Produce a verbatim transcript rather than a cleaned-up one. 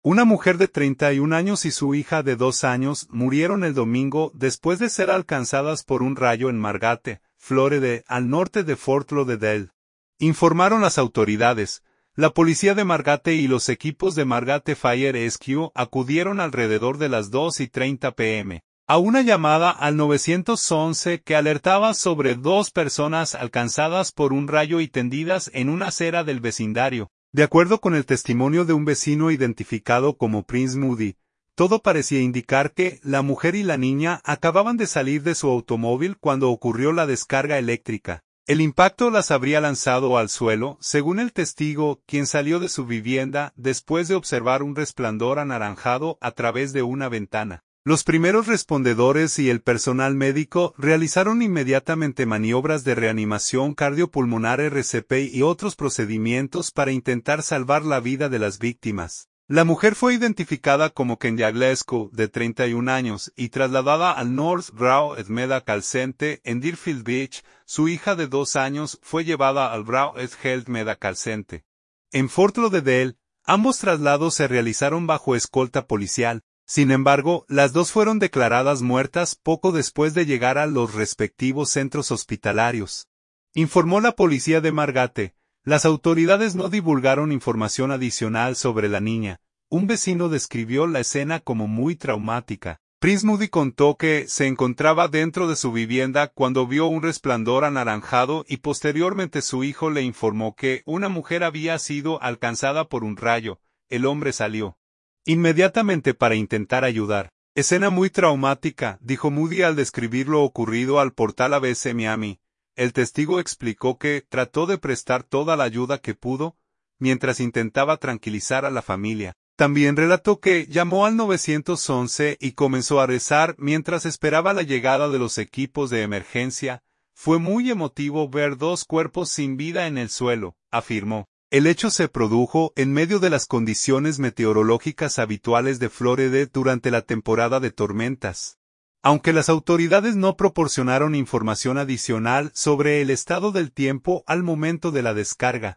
Una mujer de treinta y un años y su hija de dos años murieron el domingo después de ser alcanzadas por un rayo en Margate, Florida, al norte de Fort Lauderdale. Informaron las autoridades. La policía de Margate y los equipos de Margate Fire Rescue acudieron alrededor de las dos y treinta pm a una llamada al nueve once que alertaba sobre dos personas alcanzadas por un rayo y tendidas en una acera del vecindario. De acuerdo con el testimonio de un vecino identificado como Prince Moody, todo parecía indicar que la mujer y la niña acababan de salir de su automóvil cuando ocurrió la descarga eléctrica. El impacto las habría lanzado al suelo, según el testigo, quien salió de su vivienda después de observar un resplandor anaranjado a través de una ventana. Los primeros respondedores y el personal médico realizaron inmediatamente maniobras de reanimación cardiopulmonar R C P y otros procedimientos para intentar salvar la vida de las víctimas. La mujer fue identificada como Kenya Glasgow, de treinta y un años, y trasladada al North Broad Medical Center en Deerfield Beach. Su hija de dos años fue llevada al Broad Health Medical Center. En Fort Lauderdale, ambos traslados se realizaron bajo escolta policial. Sin embargo, las dos fueron declaradas muertas poco después de llegar a los respectivos centros hospitalarios. Informó la policía de Margate. Las autoridades no divulgaron información adicional sobre la niña. Un vecino describió la escena como muy traumática. Prince Moody contó que se encontraba dentro de su vivienda cuando vio un resplandor anaranjado y posteriormente su hijo le informó que una mujer había sido alcanzada por un rayo. El hombre salió inmediatamente para intentar ayudar. Escena muy traumática, dijo Moody al describir lo ocurrido al portal A B C Miami. El testigo explicó que trató de prestar toda la ayuda que pudo, mientras intentaba tranquilizar a la familia. También relató que llamó al nueve once y comenzó a rezar mientras esperaba la llegada de los equipos de emergencia. Fue muy emotivo ver dos cuerpos sin vida en el suelo, afirmó. El hecho se produjo en medio de las condiciones meteorológicas habituales de Florida durante la temporada de tormentas. Aunque las autoridades no proporcionaron información adicional sobre el estado del tiempo al momento de la descarga,